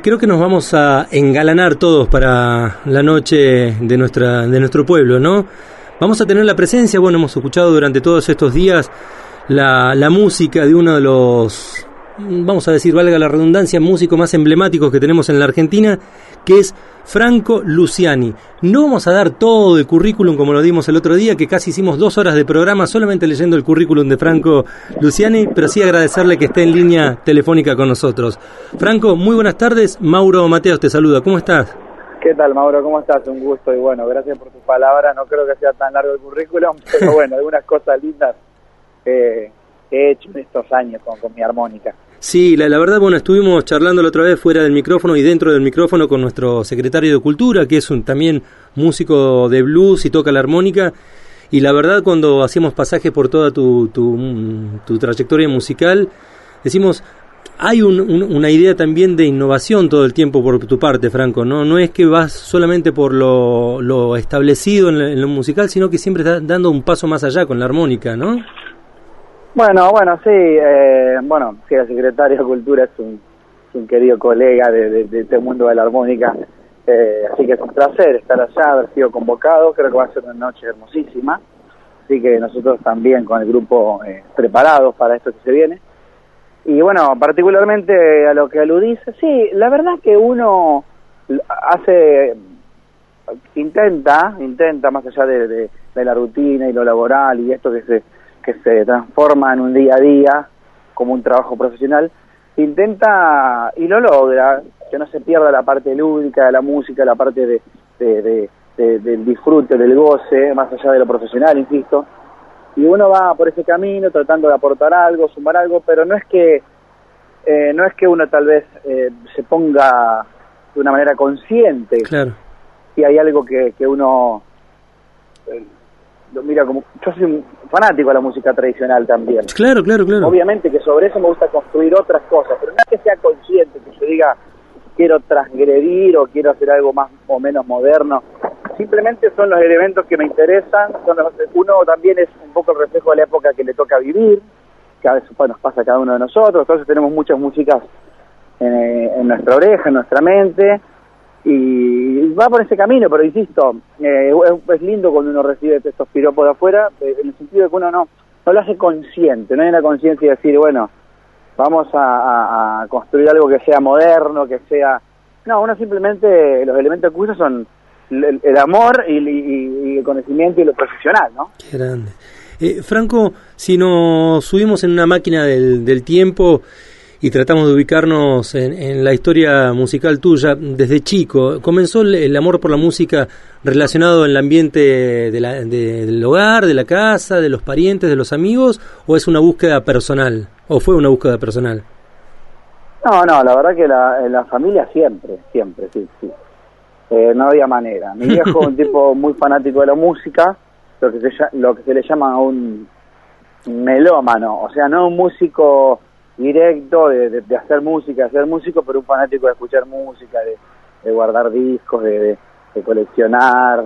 creo que nos vamos a engalanar todos para la noche de nuestro pueblo, ¿no? Vamos a tener la presencia, bueno, hemos escuchado durante todos estos días la música de uno de los, vamos a decir, valga la redundancia, músicos más emblemáticos que tenemos en la Argentina, que es Franco Luciani. No vamos a dar todo el currículum como lo dimos el otro día, que casi hicimos 2 horas de programa solamente leyendo el currículum de Franco Luciani, pero sí agradecerle que esté en línea telefónica con nosotros. Franco, muy buenas tardes. Mauro Mateos te saluda. ¿Cómo estás? ¿Qué tal, Mauro? ¿Cómo estás? Un gusto y bueno, gracias por tus palabras. No creo que sea tan largo el currículum, pero bueno, algunas cosas lindas he hecho en estos años con mi armónica. Sí, la verdad, bueno, estuvimos charlando la otra vez fuera del micrófono y dentro del micrófono con nuestro secretario de Cultura, que es también músico de blues y toca la armónica, y la verdad cuando hacíamos pasaje por toda tu trayectoria musical, decimos, hay una idea también de innovación todo el tiempo por tu parte, Franco, no es que vas solamente por lo establecido en lo musical, sino que siempre estás dando un paso más allá con la armónica, ¿no? Bueno, sí, el secretario de Cultura es un querido colega de este mundo de la armónica, así que es un placer estar allá, haber sido convocado, creo que va a ser una noche hermosísima, así que nosotros también con el grupo preparados para esto que se viene. Y bueno, particularmente a lo que aludís, sí, la verdad que uno intenta más allá de la rutina y lo laboral y esto que se transforma en un día a día como un trabajo profesional, intenta y lo logra, que no se pierda la parte lúdica de la música, la parte del disfrute, del goce, más allá de lo profesional, insisto, y uno va por ese camino tratando de aportar algo, sumar algo, pero no es que uno tal vez se ponga de una manera consciente. Claro. Y hay algo que uno lo mira como... Yo soy un fanático de la música tradicional también. Claro. Obviamente que sobre eso me gusta construir otras cosas, pero no es que sea consciente, que yo diga quiero transgredir o quiero hacer algo más o menos moderno. Simplemente son los elementos que me interesan. Uno también es un poco el reflejo de la época que le toca vivir, que a veces nos pasa a cada uno de nosotros. Entonces tenemos muchas músicas en nuestra oreja, en nuestra mente, y va por ese camino, pero insisto, es lindo cuando uno recibe estos piropos de afuera, en el sentido de que uno no lo hace consciente, no hay una conciencia de decir, bueno, vamos a construir algo que sea moderno, que sea... No, uno simplemente, los elementos que usa son el amor y el conocimiento y lo profesional, ¿no? Qué grande. Franco, si nos subimos en una máquina del tiempo y tratamos de ubicarnos en la historia musical tuya, desde chico, ¿comenzó el amor por la música relacionado en el ambiente del hogar, de la casa, de los parientes, de los amigos, o es una búsqueda personal, o fue una búsqueda personal? No, la verdad que la familia siempre, sí. No había manera. Mi viejo es un tipo muy fanático de la música, lo que se le llama un melómano, o sea, no un músico directo de hacer música, ser músico, pero un fanático de escuchar música, de guardar discos, de coleccionar,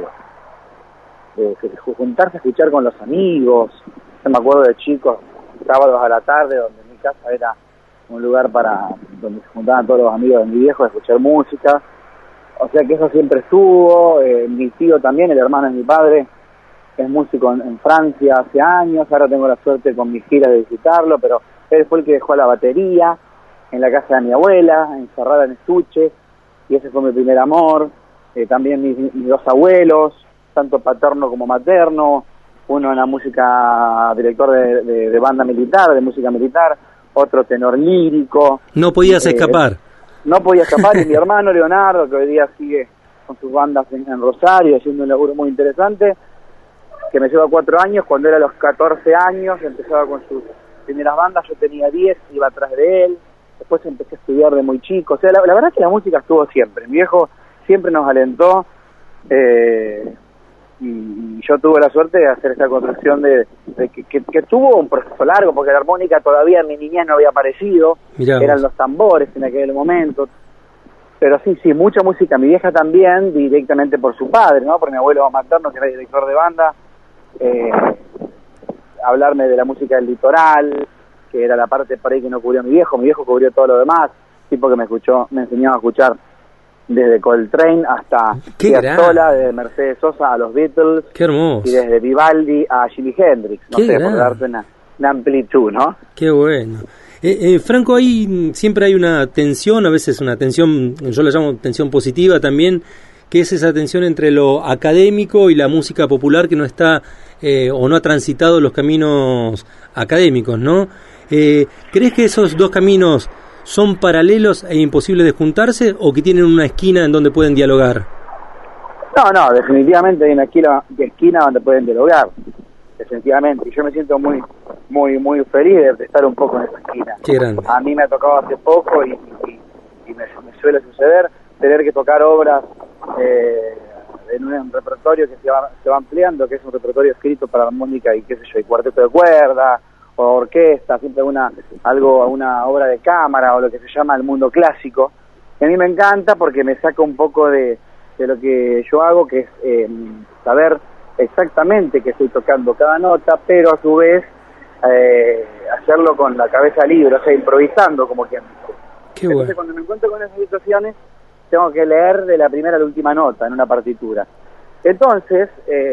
de juntarse a escuchar con los amigos. Yo me acuerdo de chicos, sábados a la tarde, donde mi casa era un lugar donde se juntaban todos los amigos de mi viejo a escuchar música. O sea que eso siempre estuvo. Mi tío también, el hermano de mi padre, es músico en Francia hace años. Ahora tengo la suerte con mi gira de visitarlo, pero él fue el que dejó la batería en la casa de mi abuela, encerrada en estuches, y ese fue mi primer amor. También mis 2 abuelos, tanto paterno como materno, uno en la música, director de banda militar, de música militar, otro tenor lírico. No podías escapar. No podía escapar, y mi hermano Leonardo, que hoy día sigue con sus bandas en Rosario, haciendo un laburo muy interesante, que me lleva 4 años. Cuando era a los 14 años, empezaba con sus primeras bandas, yo tenía 10, iba atrás de él, después empecé a estudiar de muy chico. O sea, la verdad es que la música estuvo siempre. Mi viejo siempre nos alentó, y yo tuve la suerte de hacer esta construcción de que tuvo un proceso largo, porque la armónica todavía en mi niñez no había aparecido. Mirá, eran los tambores en aquel momento, pero sí, mucha música. Mi vieja también, directamente por su padre, ¿no? Por mi abuelo materno, que era director de banda, hablarme de la música del litoral, que era la parte por ahí que no cubrió mi viejo cubrió todo lo demás. tipo que me enseñó a escuchar desde Coltrane hasta Piazzolla, desde Mercedes Sosa a los Beatles. Qué hermoso. Y desde Vivaldi a Jimi Hendrix, no sé, por darte una amplitud, ¿no? Qué bueno. Franco, ahí siempre hay una tensión, a veces una tensión, yo la llamo tensión positiva también, que es esa tensión entre lo académico y la música popular que no está o no ha transitado los caminos académicos, ¿no? ¿Crees que esos dos caminos son paralelos e imposibles de juntarse o que tienen una esquina en donde pueden dialogar? No, definitivamente hay una esquina donde pueden dialogar, definitivamente. Y yo me siento muy feliz de estar un poco en esa esquina. Qué grande. A mí me ha tocado hace poco y me suele suceder tener que tocar obras en un repertorio que se va ampliando, que es un repertorio escrito para armónica y qué sé yo, y cuarteto de cuerda o orquesta, siempre una obra de cámara o lo que se llama el mundo clásico. Y a mí me encanta porque me saca un poco de lo que yo hago, que es saber exactamente que estoy tocando cada nota, pero a su vez hacerlo con la cabeza libre, o sea, improvisando como quien dice. Qué bueno. Entonces, cuando me encuentro con esas situaciones, tengo que leer de la primera a la última nota en una partitura. Entonces,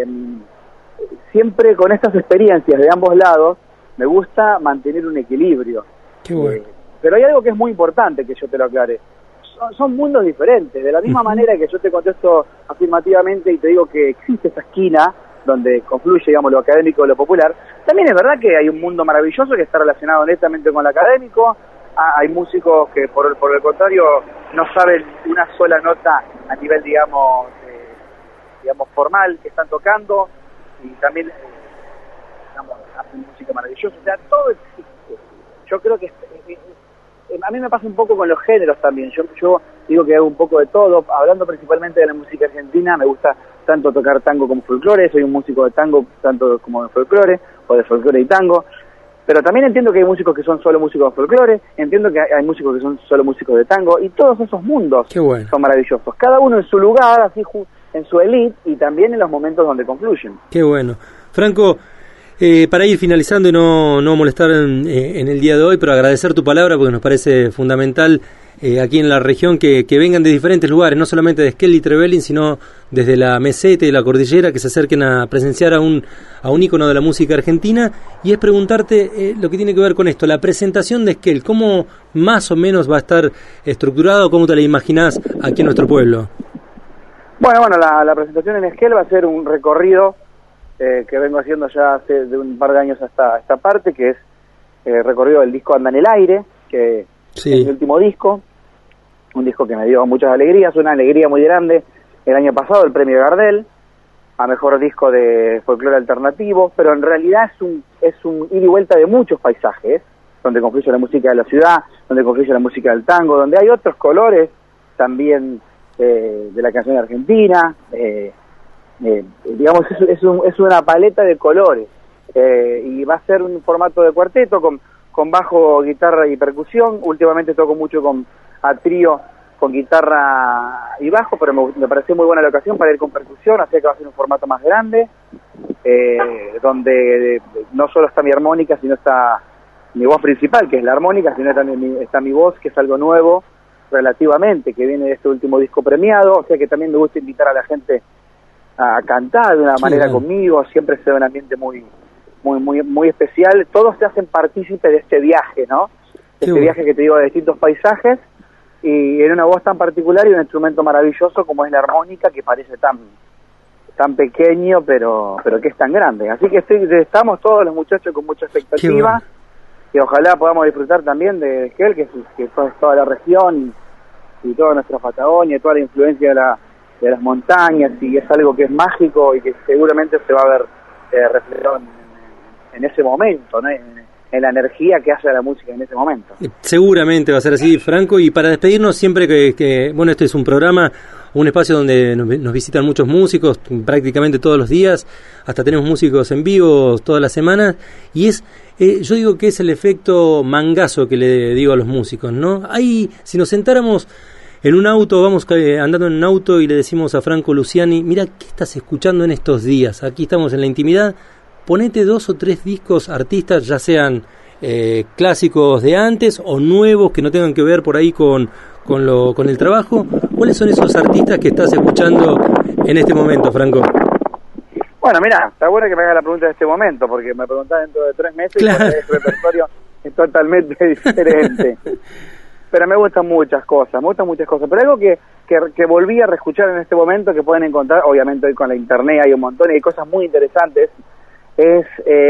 siempre con estas experiencias de ambos lados, me gusta mantener un equilibrio. Qué bueno. Pero hay algo que es muy importante que yo te lo aclare. Son mundos diferentes. De la misma manera que yo te contesto afirmativamente y te digo que existe esa esquina donde confluye, digamos, lo académico y lo popular, también es verdad que hay un mundo maravilloso que está relacionado netamente con lo académico. Hay músicos que, por el contrario, no saben una sola nota a nivel, digamos, formal que están tocando, y también hacen música maravillosa. O sea, todo existe. Yo creo que a mí me pasa un poco con los géneros también. Yo digo que hago un poco de todo, hablando principalmente de la música argentina. Me gusta tanto tocar tango como folclore, soy un músico de tango tanto como de folclore, o de folclore y tango. Pero también entiendo que hay músicos que son solo músicos de folclore, entiendo que hay músicos que son solo músicos de tango, y todos esos mundos son maravillosos. Cada uno en su lugar, así en su elite, y también en los momentos donde confluyen. Qué bueno. Franco, para ir finalizando y no molestar en el día de hoy, pero agradecer tu palabra porque nos parece fundamental aquí en la región que vengan de diferentes lugares, no solamente de Esquel y Trevelin, sino desde la meseta y la cordillera, que se acerquen a presenciar a un ícono de la música argentina. Y es preguntarte lo que tiene que ver con esto, la presentación de Esquel, ¿cómo más o menos va a estar estructurado? ¿Cómo te la imaginás aquí en nuestro pueblo? Bueno, la presentación en Esquel va a ser un recorrido que vengo haciendo ya hace de un par de años hasta esta parte, que es el recorrido del disco Anda en el Aire, que es mi último disco, un disco que me dio muchas alegrías, una alegría muy grande el año pasado, el premio Gardel a mejor disco de folclore alternativo, pero en realidad es un ida y vuelta de muchos paisajes, donde confluye la música de la ciudad, donde confluye la música del tango, donde hay otros colores también de la canción argentina, digamos, es una paleta de colores, y va a ser un formato de cuarteto con bajo, guitarra y percusión. Últimamente toco mucho a trío con guitarra y bajo, pero me pareció muy buena la ocasión para ir con percusión, así que va a ser un formato más grande, donde no solo está mi armónica, sino está mi voz principal, que es la armónica, sino también está mi voz, que es algo nuevo relativamente, que viene de este último disco premiado. O sea que también me gusta invitar a la gente a cantar de una manera conmigo, siempre se da un ambiente muy especial. Todos se hacen partícipes de este viaje, ¿no? Este viaje que te digo, de distintos paisajes, y en una voz tan particular y un instrumento maravilloso como es la armónica, que parece tan pequeño, pero que es tan grande. Así que estamos todos los muchachos con mucha expectativa, y ojalá podamos disfrutar también de Esquel, que es toda la región y toda nuestra Patagonia, toda la influencia de las montañas, y es algo que es mágico y que seguramente se va a ver reflejado en ese momento, ¿no? En la energía que hace la música en ese momento. Seguramente va a ser así, Franco. Y para despedirnos, siempre que bueno, este es un programa, un espacio donde nos visitan muchos músicos prácticamente todos los días, hasta tenemos músicos en vivo todas las semanas, y yo digo que es el efecto mangazo que le digo a los músicos, ¿no? Ahí, si nos sentáramos en un auto, vamos andando en un auto y le decimos a Franco Luciani, mira, ¿qué estás escuchando en estos días? Aquí estamos en la intimidad, ponete 2 o 3 discos, artistas, ya sean clásicos de antes o nuevos que no tengan que ver por ahí con el trabajo. ¿Cuáles son esos artistas que estás escuchando en este momento, Franco? Bueno, mira, está bueno que me hagas la pregunta en este momento, porque me preguntás dentro de 3 meses claro. Y el repertorio es totalmente diferente. Pero me gustan muchas cosas. Pero algo que volví a reescuchar en este momento, que pueden encontrar, obviamente hoy con la internet hay un montón y hay cosas muy interesantes, es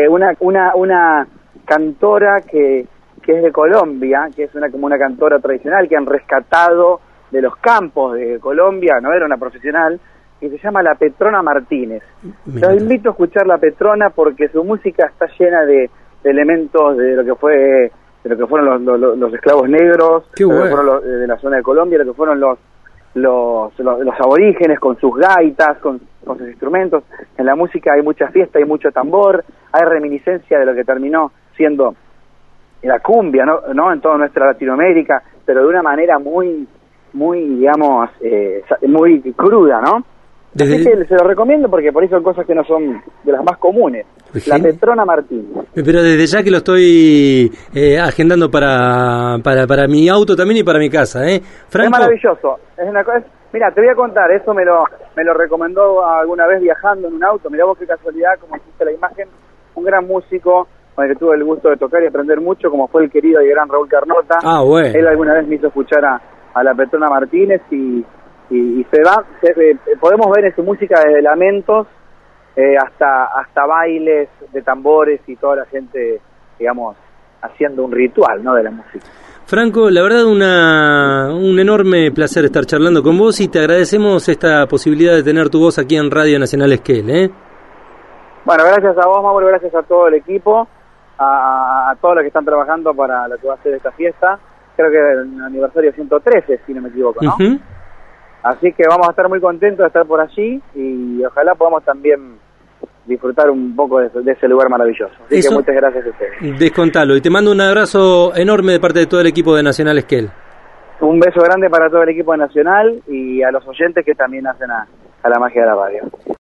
una cantora que es de Colombia, que es como una cantora tradicional que han rescatado de los campos de Colombia, no era una profesional, y se llama La Petrona Martínez. Los invito a escuchar La Petrona porque su música está llena de elementos de lo que fueron los esclavos negros, Qué bueno. Lo que fueron de la zona de Colombia, lo que fueron los aborígenes con sus gaitas, con sus instrumentos. En la música hay mucha fiesta, hay mucho tambor, hay reminiscencia de lo que terminó siendo la cumbia, ¿no? En toda nuestra Latinoamérica, pero de una manera muy, digamos, muy cruda, ¿no? Así que se lo recomiendo porque por ahí son cosas que no son de las más comunes. La Petrona Martínez. Pero desde ya que lo estoy agendando para mi auto también y para mi casa, Franco. Es maravilloso. Mira, te voy a contar, eso me lo recomendó alguna vez viajando en un auto. Mirá vos qué casualidad, como hiciste la imagen, un gran músico con el que tuve el gusto de tocar y aprender mucho, como fue el querido y gran Raúl Carnota. Ah, bueno. Él alguna vez me hizo escuchar a La Petrona Martínez y podemos ver en su música desde lamentos hasta bailes de tambores y toda la gente, digamos, haciendo un ritual, ¿no?, de la música. Franco, la verdad un enorme placer estar charlando con vos y te agradecemos esta posibilidad de tener tu voz aquí en Radio Nacional Esquel, Bueno, gracias a vos, Mauro, gracias a todo el equipo, a todos los que están trabajando para lo que va a ser esta fiesta. Creo que es el aniversario 113, si no me equivoco, ¿no? Uh-huh. Así que vamos a estar muy contentos de estar por allí y ojalá podamos también disfrutar un poco de ese lugar maravilloso. Así que muchas gracias a ustedes. Descontalo. Y te mando un abrazo enorme de parte de todo el equipo de Nacional Esquel. Un beso grande para todo el equipo de Nacional y a los oyentes que también hacen a la magia de la radio.